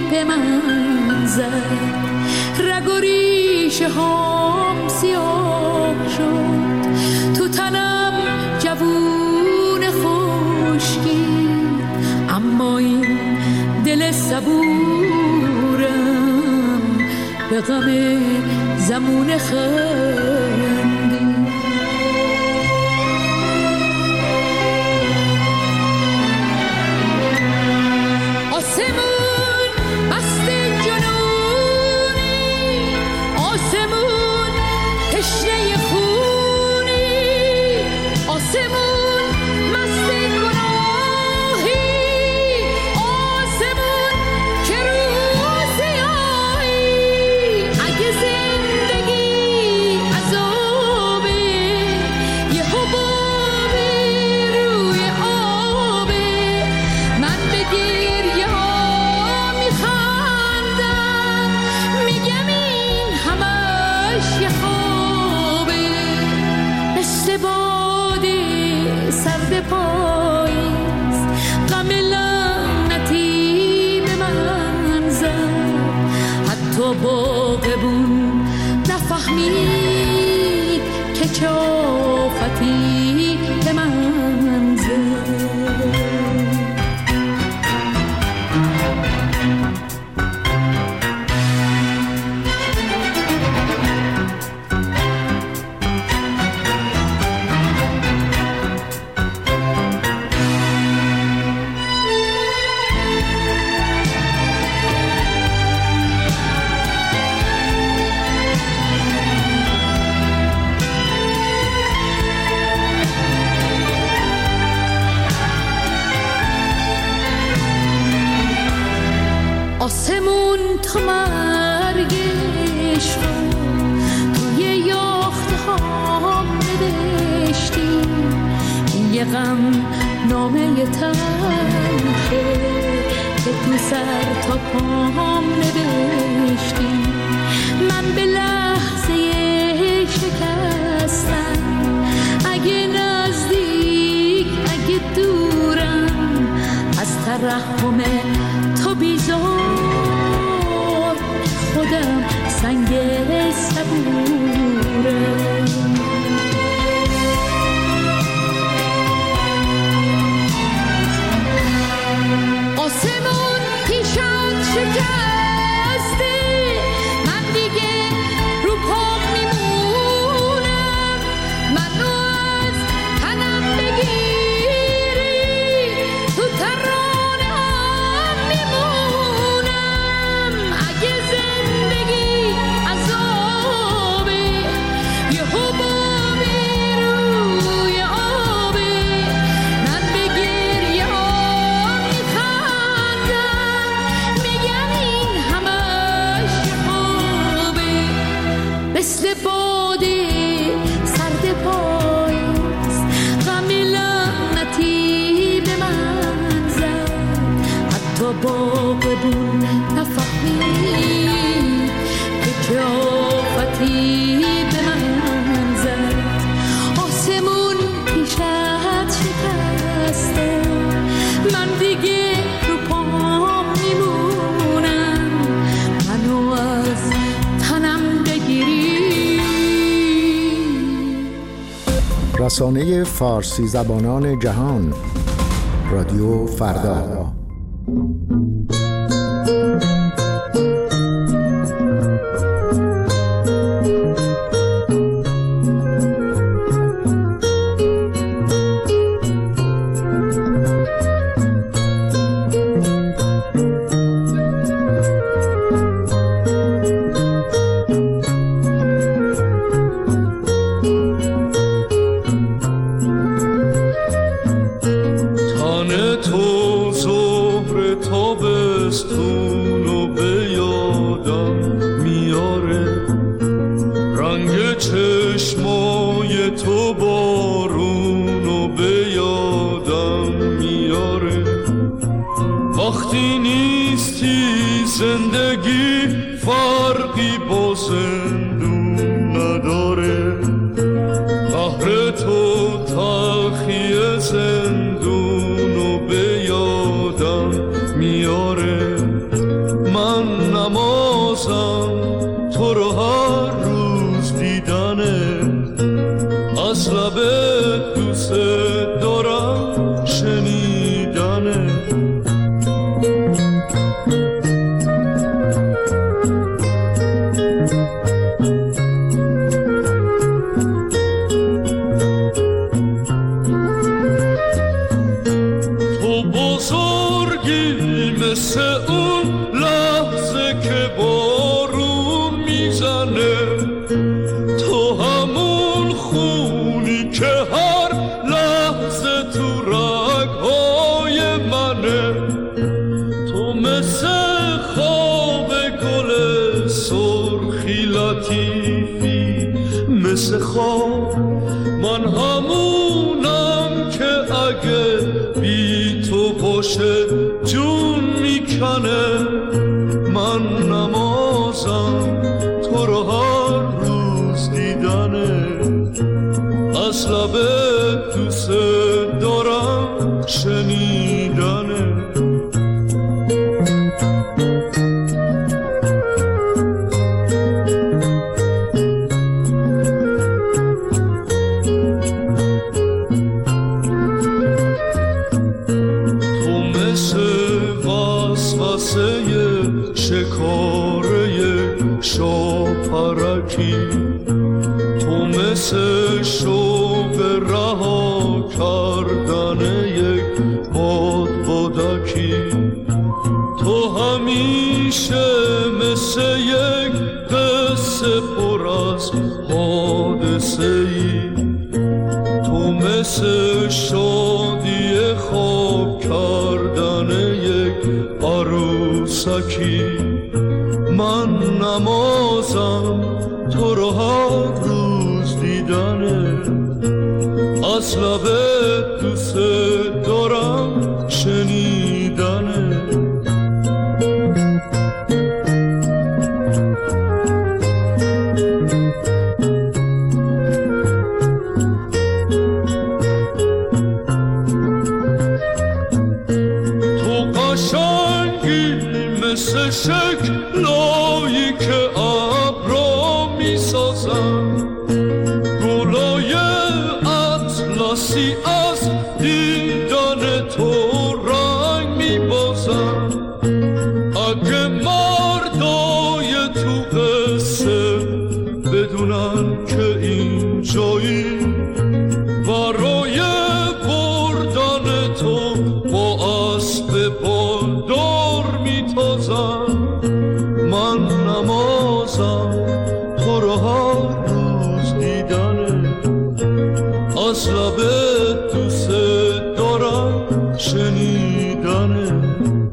به من زد، رگ و ریشه هم سیاه شد، تو تنم جوون خشکی، اما این دل صبورم به غم زمون خندی. آسمون مست جنونی، آسمون تشنه خونی، آسمون مست گناهی، آسمون که روزی آیی، اگه زندگی عذابه، یه حبابی روی آبه، من به گریه ها میخندم، میگم این همش یه خوابه، مثل باد سرد پاییز غم لعنتی به من زد، حتی باغبون نفهمید که چه آفتی به من زد. آسمون تا مرگش رو توی یاخته ها نوشتی، این یه غم نامه تلخه که تو سر تا پام نوشتی، من به لحظه شکستم، اگه نزدیک اگه دورم، از ترحم تو بیزار خودم سنگ صبورم. آسمون پیشت شکسته، من دیگه رو پام میمونم، منو از تنم بگیری تو ترانه هم میمونم، اگه زندگی عذابه، یه حبابی روی آبه، من به گریه ها میخندم، میگم این همش خوبه، مثل باد سرد پاییز غم لعنتی به من زد، حتی باغبون نفهمید که چه آفتی به من زد. آسمون پیشت شکسته، من دیگه رو پام میمونم، منو از تنم بگیری. رسانه فارسی زبانان جهان، رادیو فردا. زندونو به یادم میاره، من نمازم تو رو هر روز دیدنه، از لب دوست دارم شنیدنه. تو بزرگی مثل اون لحظه که بارون میزنه، تو همون خونی که هر لحظه تو رگ‌های منه، تو مثل خواب گل سرخی لطیفی، مثل خواب من همونم که اگه بی تو باشه جون میکنه. من نمازم تو رو هر روز دیدنه، از لب دوست دارم شنیدنه. شکاره شاپرکی، تو مثل شوق رها کردن یک بادبادکی، تو همیشه مثل یک قصه پر از حادثه ای، تو مثل شادی خواب کردن یک عروسکی. من نمازم تو رو هر روز دیدنه، از لب دوست دارم شنیدنه. مثل شکلایی که ابرا میسازن، گلای اطلسی از دیدن تو رنگ میبازن. اگه مردای تو قصه بدونن که این جایی برای بردن تو با اسب بالدار میتازن، من نمازم تو رو هر روز دیدنه، از لب دوست دارم شنیدنه.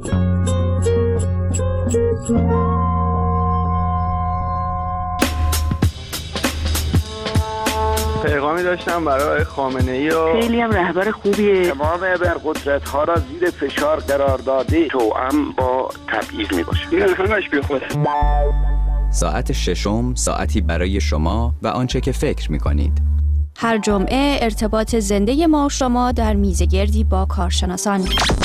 پیغامی داشتم برای خامنه‌ای و خیلی هم رهبر خوبیه. تمام ابرقدرت‌ها را زیر فشار قرار داده، توأم با تبعیض میباشه. این همش بیخوده. ساعت ششم، ساعتی برای شما و آنچه که فکر می‌کنید. هر جمعه ارتباط زنده ما شما در میزگردی با کارشناسان.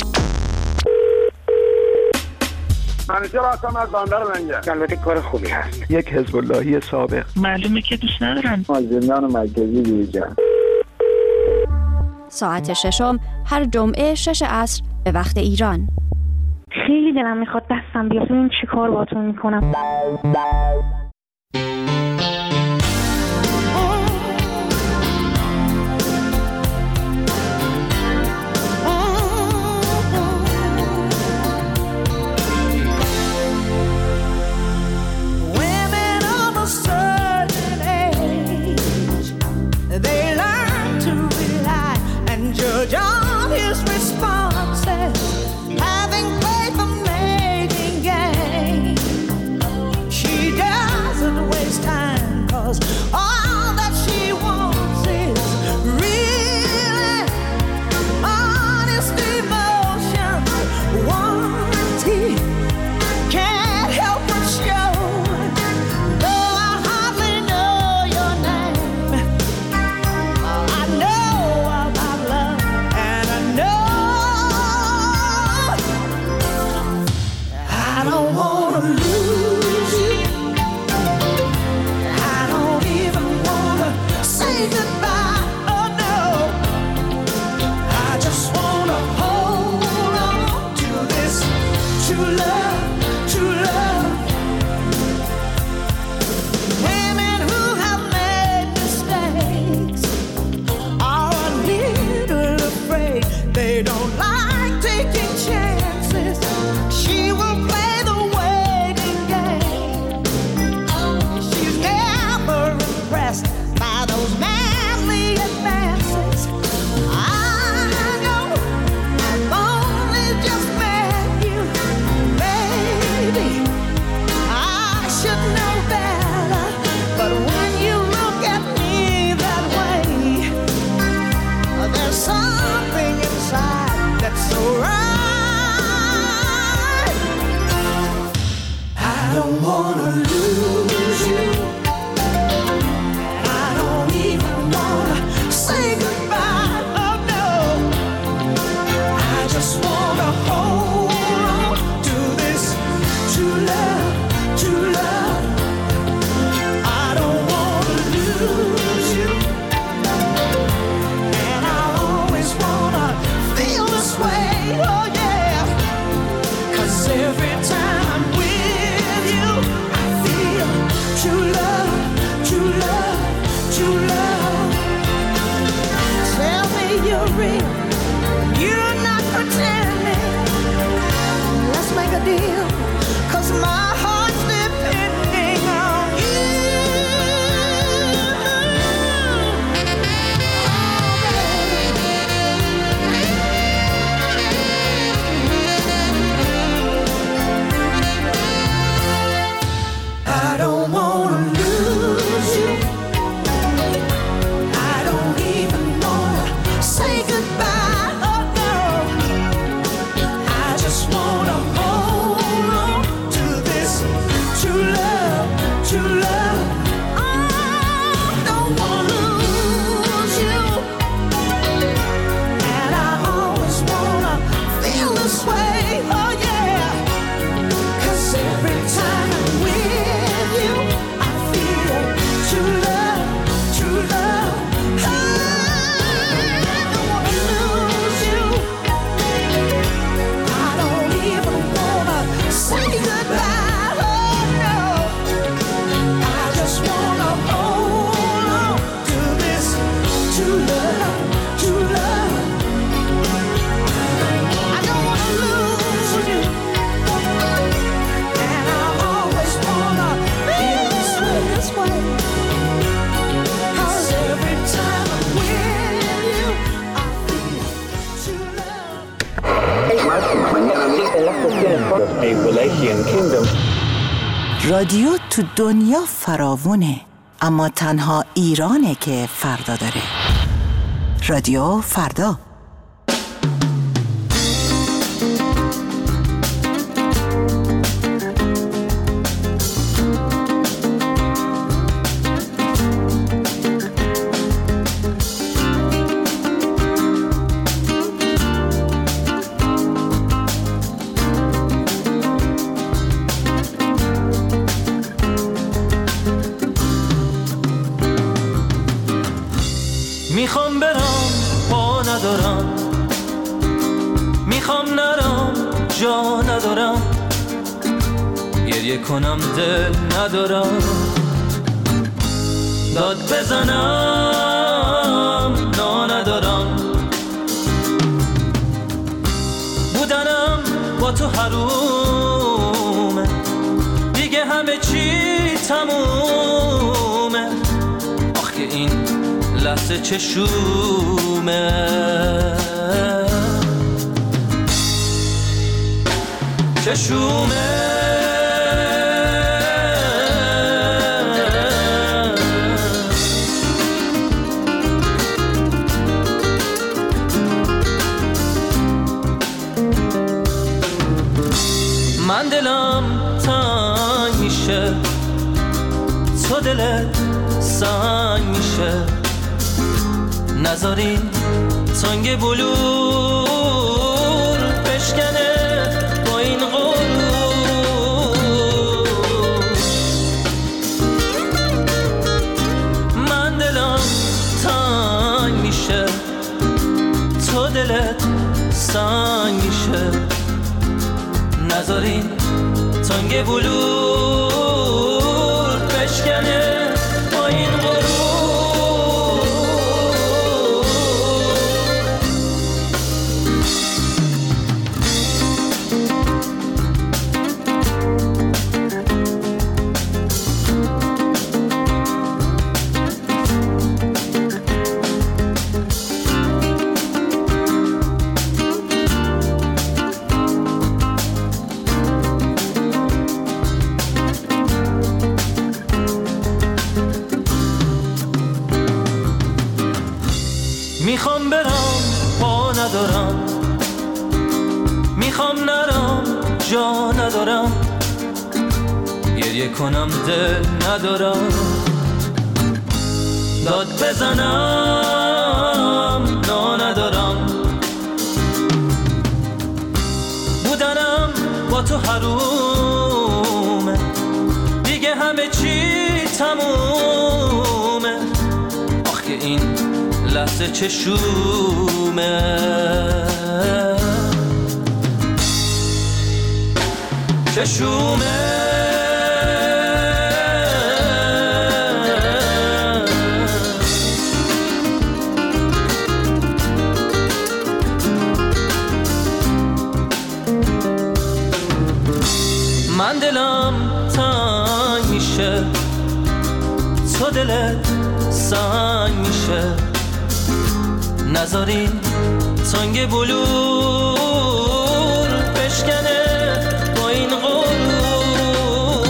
منیجر هستم از بندر منجر. البته کار خوبی هست. یک حزب اللهی سابق. معلومه که دوست ندارن. زندان مرکزی بیرجان. ساعت ششم هر جمعه 6 عصر به وقت ایران. خیلی دلم میخواد دستم بیاد ببینم چی کار باهاتون میکنم. John his responses, having played the maiden game, she died. don't wanna lose you. I don't even wanna say goodbye. Oh no, I just wanna hold on to this true love, true love. I don't wanna lose you, and I always wanna feel this way. Oh yeah, 'cause every time I'm with you, I feel true love, true love, true love. Tell me you're real, you're not pretending. Let's make a deal, 'cause my heart's depending on you. I don't wanna lose you. I don't even wanna say goodbye. Oh no, I just wanna hold on to this true love, true love. I don't wanna lose you, and I always wanna feel this way. Oh yeah, 'cause every time I'm with you, I feel true love, true love. I don't wanna lose you. I don't even wanna say goodbye. Oh no, I just wanna hold on to this true love, true love. I don't wanna lose you, and I always wanna feel this way, this way. 'Cause every time I'm with you, I feel true love. رادیو تو دنیا فراوونه، اما تنها ایرانه که فردا داره. رادیو فردا. میخوام برم پا ندارم، میخوام نرم جا ندارم، گریه کنم دل ندارم، داد بزنم نا ندارم، بودنم با تو حرومه، دیگه همه چی تمومه، آخ که این لحظه چشومه، چشومه. من دلم تنگ میشه، تو دلت سنگ میشه، نذارین تنگ بلور بشکنه با این غرور. من دلم تنگ میشه، تو دلت سنگ میشه، نذارین تنگ بلور بشکنه با این غرور. میخوام برم پا ندارم، میخوام نرم جا ندارم، گریه کنم دل ندارم، داد بزنم نا ندارم، بودنم با تو حرومه، دیگه همه چی تمومه، آخ که این لحظه چشومه، چشومه. من دلم تنگ میشه، تو دلت سنگ میشه، نذارین تنگ بلور بشکنه با این غرور.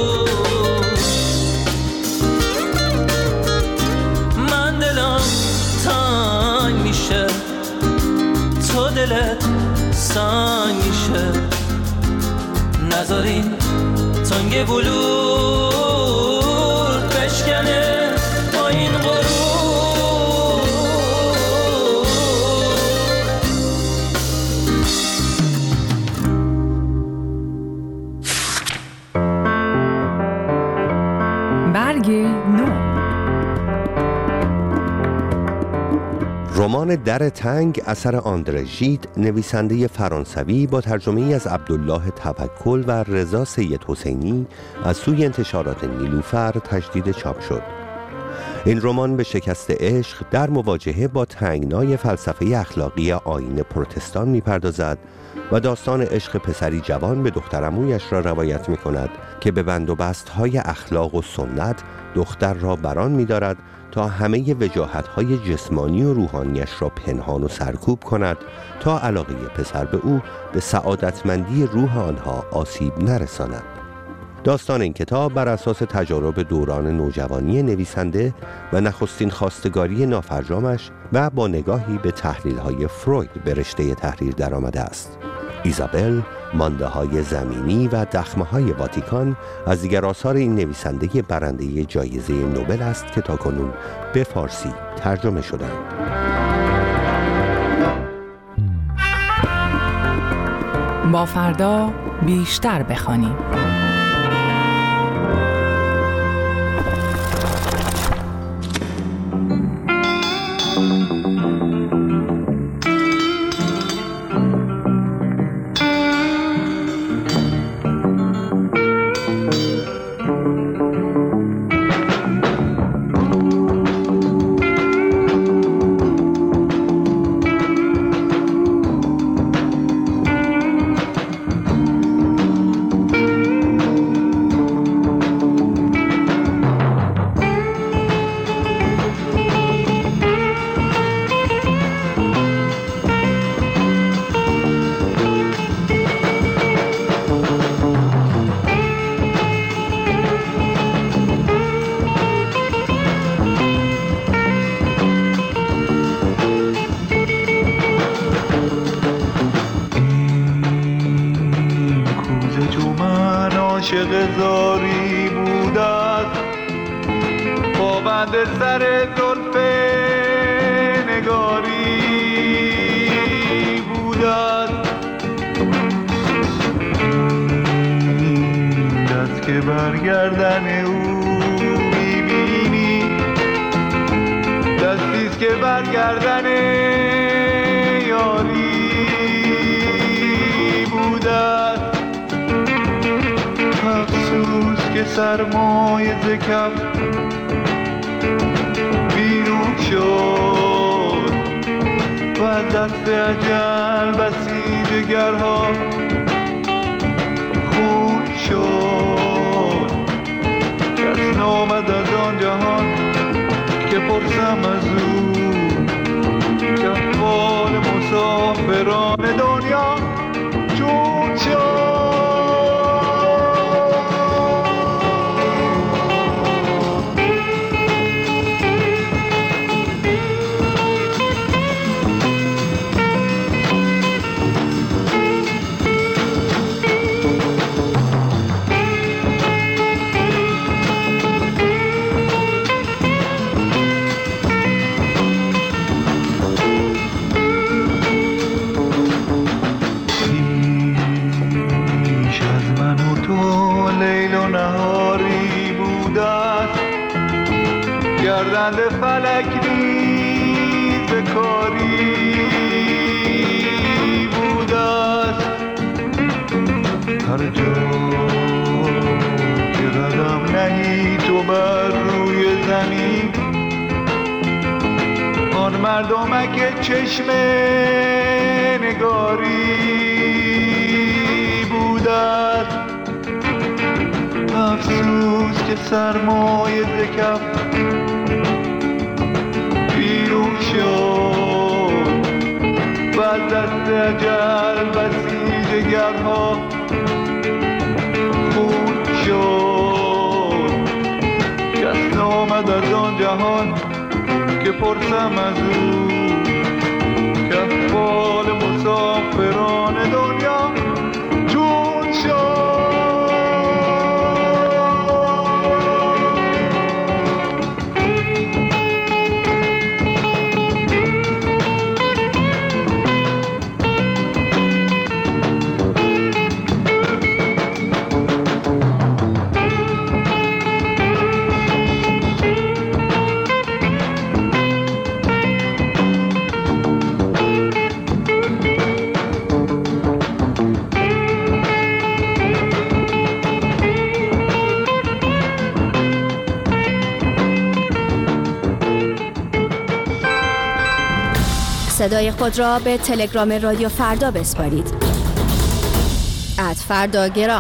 من دلم تنگ میشه، تو دلت سنگ میشه، نذارین تنگ بلور بشکنه با این غرور. برگ نو. رمان در تنگ اثر آندره ژید، نویسنده فرانسوی با ترجمه‌ای از عبدالله توکل و رضا سید حسینی از سوی انتشارات نیلوفر تجدید چاپ شد. این رمان به شکست عشق در مواجهه با تنگنای فلسفه اخلاقی آیین پروتستان می‌پردازد و داستان عشق پسری جوان به دخترعمویش را روایت می‌کند که به بندوبست‌های اخلاق و سنت دختر را بران می‌دارد تا همه وجاهت‌های جسمانی و روحانیش را پنهان و سرکوب کند تا علاقه پسر به او به سعادتمندی روح آنها آسیب نرساند. داستان این کتاب بر اساس تجارب دوران نوجوانی نویسنده و نخستین خواستگاری نافرجامش و با نگاهی به تحلیل‌های فروید به رشته تحریر درآمده است. ایزابل، مانده‌های زمینی و دخمه‌های واتیکان از دیگر آثار این نویسنده برنده جایزه نوبل است که تاکنون به فارسی ترجمه شدند. با فردا بیشتر بخوانیم. عاشق زاری بودت، پابند سر زلف نگاری بودت، این دست که برگردن او میبینی، دستیست که برگردن یاری بودت. افسوس که سرمایه ز کف بیرون شد و از دست اجل بسی جگرها خون شد. کس نامد از آن جهان که پرسم از او که احوال مسافران دنیا چون شد. نهاری بوده است، گردنده فلک ریز کاری بوده است. هر جا که قدم نهی تو بر روی زمین، آن مردمک چشم نگاری بوده است. افسوس که سرمایه ز کف بیرون شد و از دست اجل بسی جگرها خون شد. کس نامد از آن جهان که پرسم از او، که احوال مسافران دنیا چون شد. صدای خود را به تلگرام رادیو فردا بسپارید. @فرداگرام.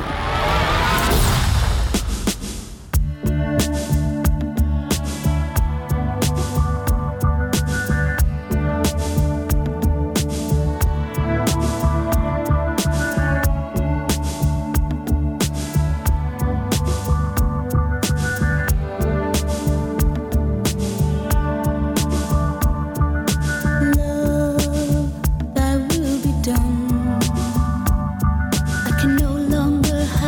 I can no longer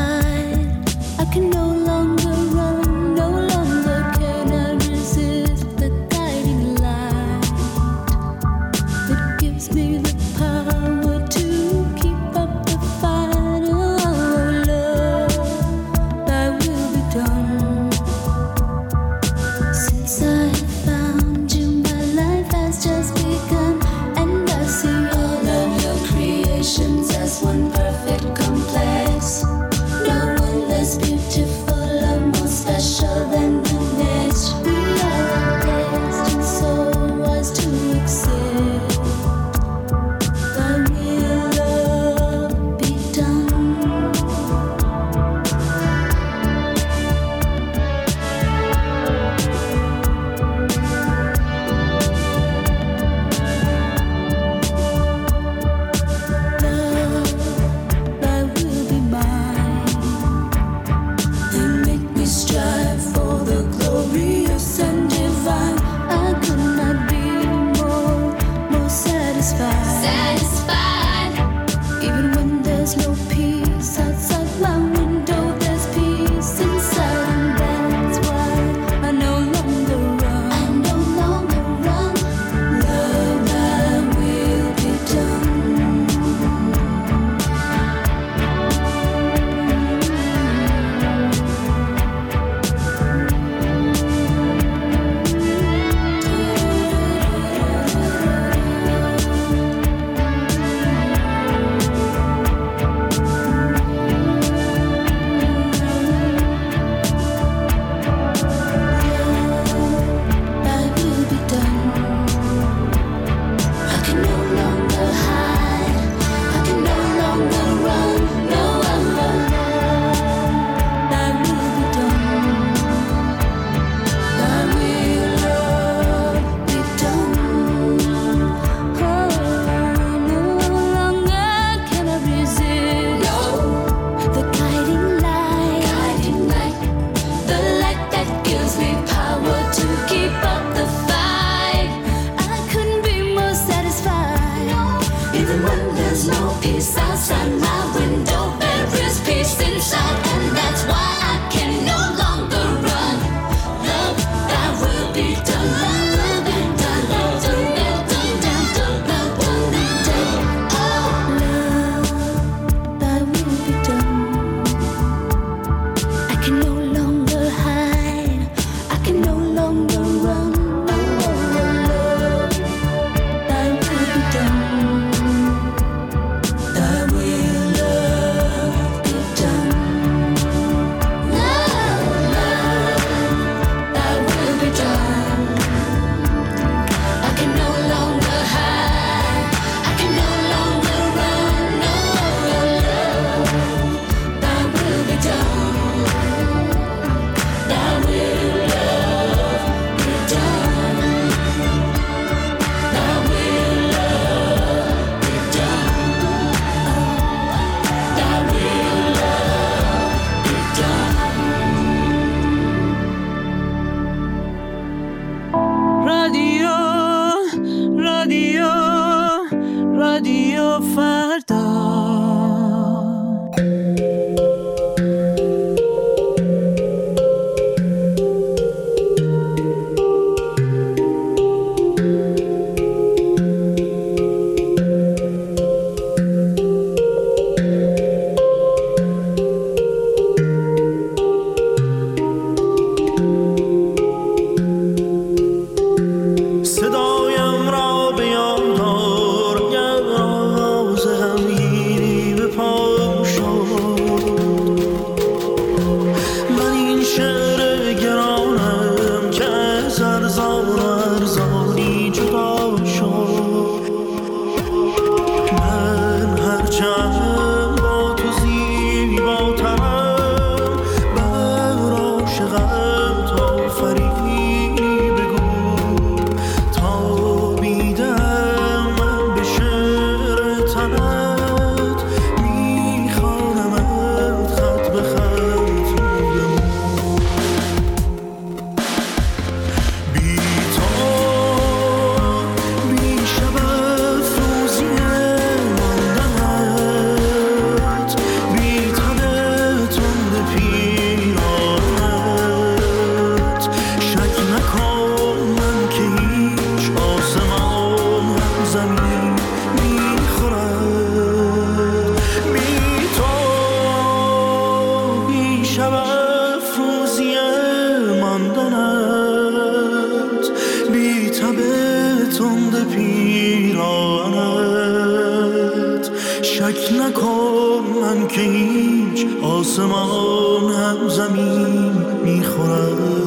آسمان هم زمین میخورد.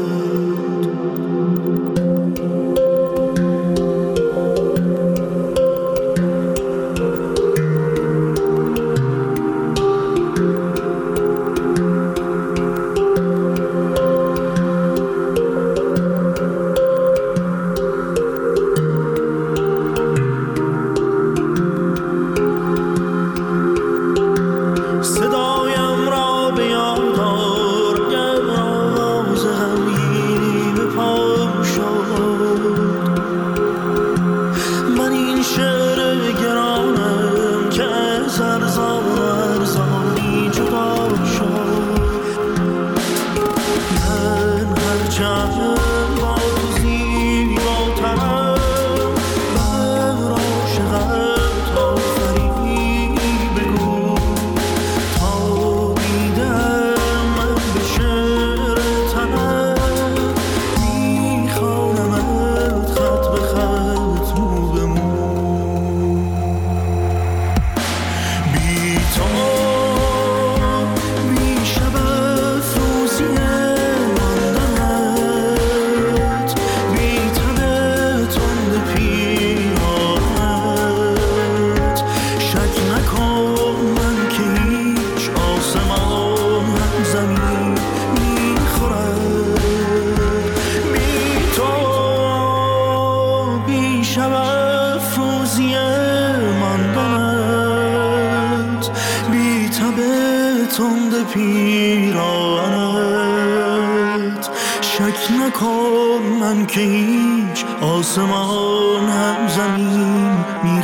پیرانت شک نکن من که هیچ آسمان هم زمین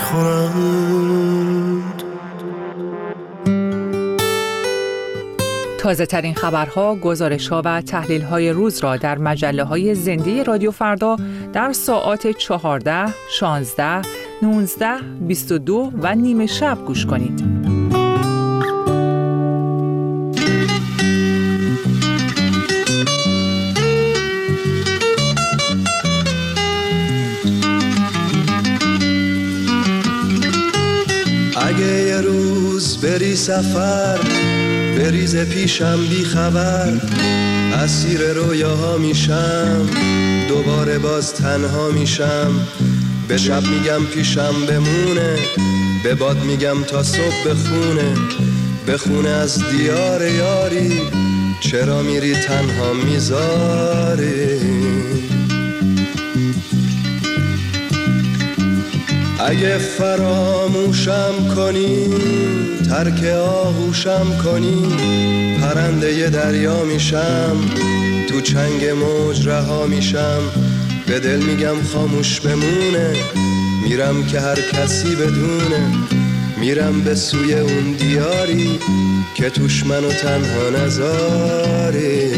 میخورد. تازه ترین خبرها، گزارش‌ها و تحلیل‌های روز را در مجله‌های زنده رادیو فردا در ساعات 14، 16، 19، 22 و نیمه شب گوش کنید. اگه یه روز بری سفر بریز پیشم بی خبر، اسیر رویاها میشم دوباره باز تنها میشم. به شب میگم پیشم بمونه، به باد میگم تا صبح بخونه، بخونه از دیار یاری چرا میری تنها میذاری. اگه فراموشم کنی ترک آغوشم کنی، پرنده ی دریا میشم تو چنگ موج رها میشم. به دل میگم خاموش بمونه، میرم که هر کسی بدونه، میرم به سوی اون دیاری که توش منو تنها نذاری.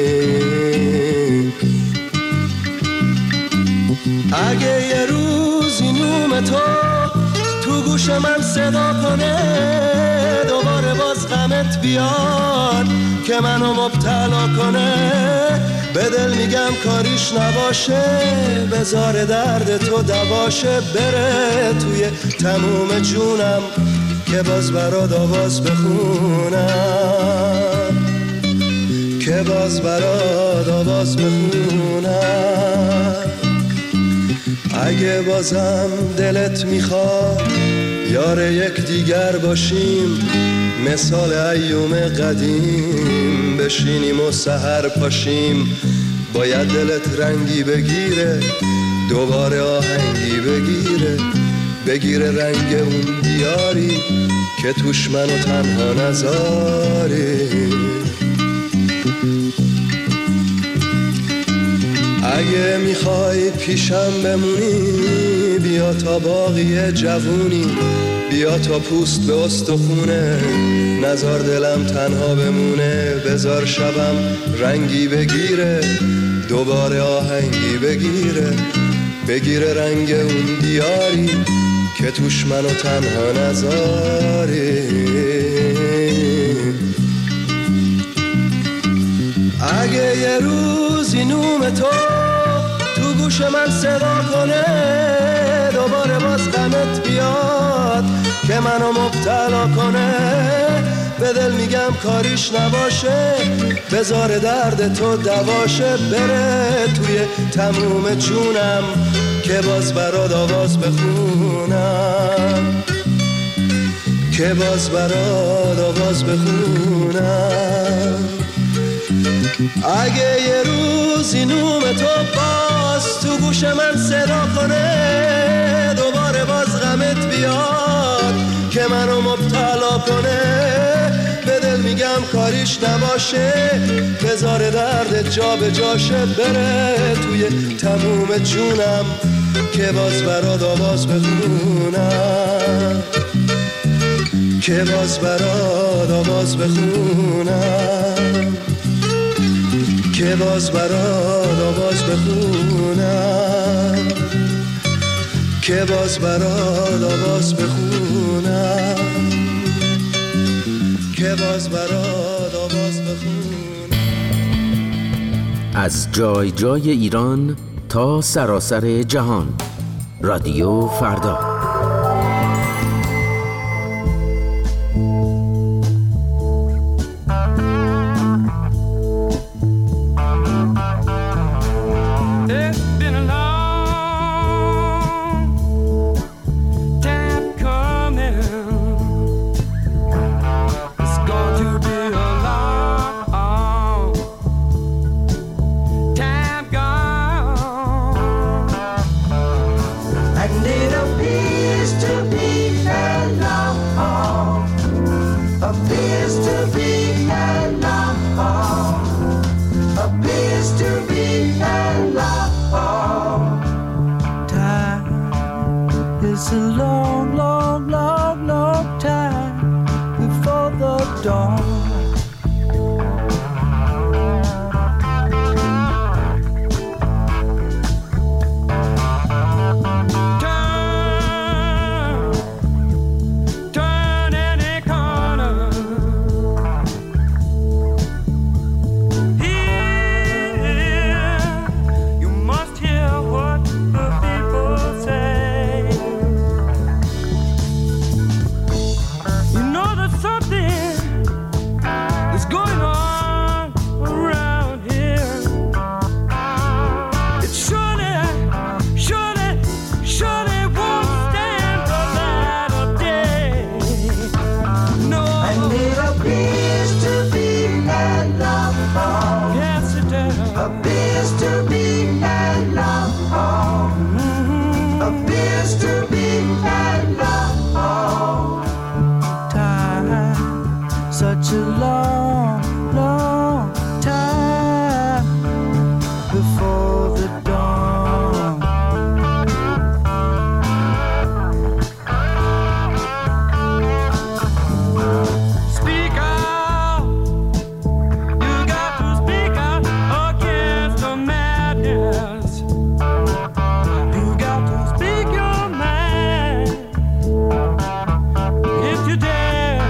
اگه یه روزی نوم تو گوش من صدا کنه، دوباره باز غمت بیاد که منو مبتلا کنه، به دل میگم کاریش نباشه، بذار درد تو دواشه، بره توی تموم جونم که باز برات آواز بخونم، که باز برات آواز بخونم. اگه بازم دلت میخواد یار یک دیگر باشیم، مثال ایوم قدیم بشینیم و سحر پاشیم، باید دلت رنگی بگیره دوباره آهنگی بگیره، بگیره رنگ اون دیاری که توش منو تنها نذاری. اگه میخوای پیشم بمونی بیا تا باقی جوونی، بیا تا پوست به استخونه، نذار دلم تنها بمونه، بذار شبم رنگی بگیره دوباره آهنگی بگیره، بگیره رنگ اون دیاری که توش منو تنها نذاری. اگه یه روزی نوم تو گوش من صدا کنه، دوباره باز غمت بیاد که منو مبتلا کنه، به دل میگم کاریش نباشه، بذار درد تو دواشه، بره توی تموم جونم که باز برات آواز بخونم، که باز برات آواز بخونم. اگه یه روزی نوم تو باز تو گوش من صدا کنه، دوباره باز غمت بیاد که منو مبتلا کنه، به دل میگم کاریش نباشه، بذار درد جا به جاشه، بره توی تموم جونم که باز برات آواز بخونم، که باز برات آواز بخونم، که باز برات آواز بخونم، که باز برات آواز بخونم، که باز برات آواز بخونم. از جای جای ایران تا سراسر جهان، رادیو فردا. It's a long, long, long, long time before the dawn. Turn any corner. Here, you must hear what the people say. Such a long, long time before the dawn. Speak out, you got to speak out against the madness. You got to speak your mind if you dare.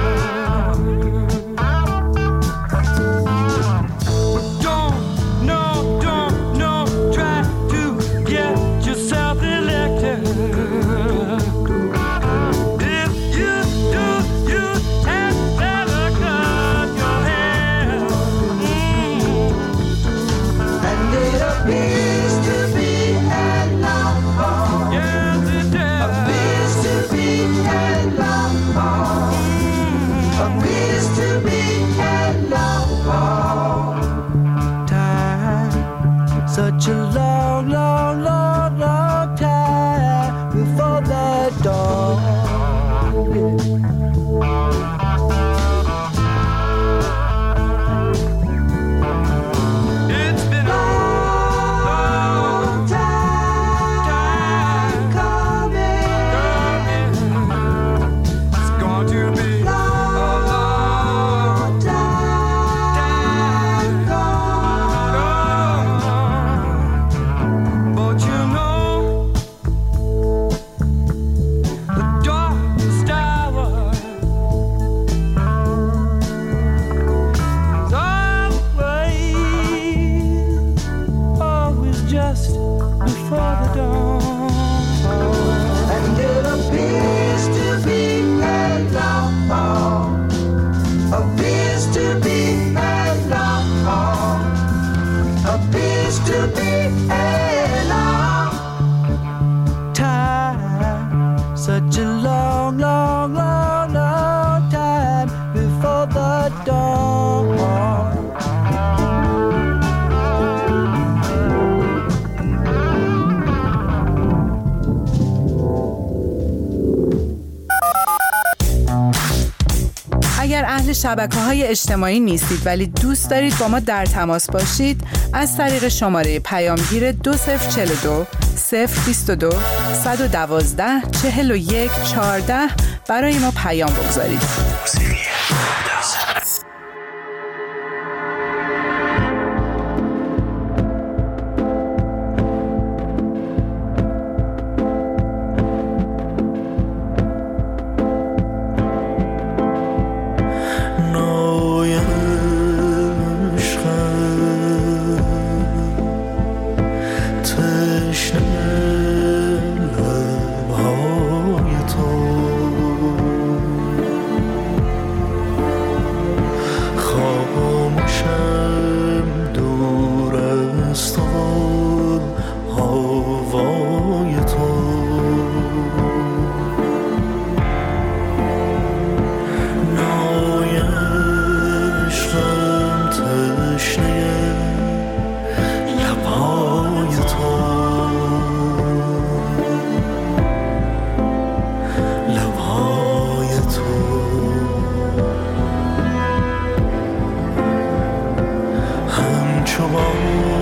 Such a long, long, long, long time before the dawn. It's been a long time coming. It's going to be a long time coming. to be a long time, such a long, long, long, long time before the dawn. اگر اهل شبکه‌های اجتماعی نیستید ولی دوست دارید با ما در تماس باشید، از طریق شماره پیامگیر 2042 022 112 41 14 برای ما پیام بگذارید. همچو